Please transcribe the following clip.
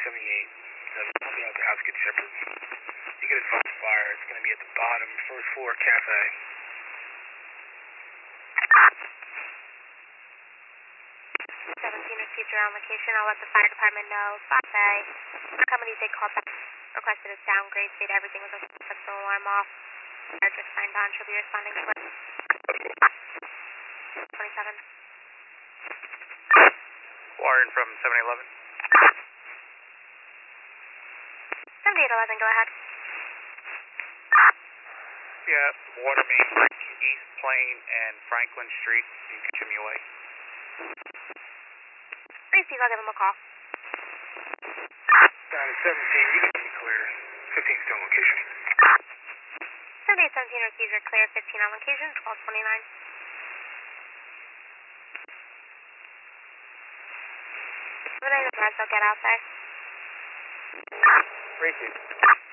I'll be out the house, get Shepherd. You get advanced fire. It's going to be at the bottom, first floor cafe. 17 received your own location. I'll let the fire department know. Cafe. Company did call back. Requested a downgrade. State everything was okay. Put the alarm off. Fire just signed on. She'll be responding shortly. 27. Warren from 711. 7811, go ahead. Yeah, Water Main Break, East Plain and Franklin Street. You can show me away. Receive, I'll give him a call. Down to 17, you can be clear. 15 still on location. 7817 receives your clear. 15 on location. 1229. What are the guards? I'll get out there. Receive.